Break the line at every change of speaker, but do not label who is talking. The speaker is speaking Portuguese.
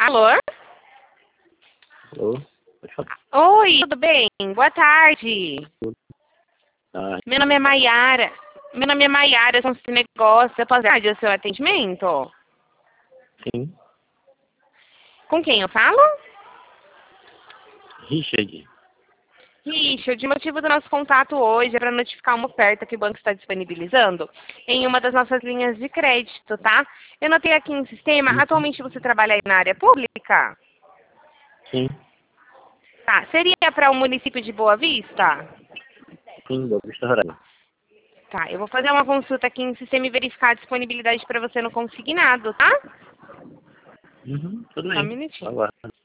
Alô?
Alô? Pode falar.
Oi, tudo bem? Boa tarde.
Ah,
Meu nome é Maiara. Eu sou um negócio. Eu posso dar o seu atendimento?
sim.
Com quem eu falo?
Richard.
Richard, o motivo do nosso contato hoje é para notificar uma oferta que o banco está disponibilizando em uma das nossas linhas de crédito, tá? Eu notei aqui em sistema, atualmente você trabalha aí na área pública?
Sim.
Tá, seria para o município de Boa Vista?
Sim, Boa Vista Roraima.
Tá, eu vou fazer uma consulta aqui em sistema e verificar a disponibilidade para você no consignado, tá?
Tudo
Só um
bem.
minutinho.
Aguardo.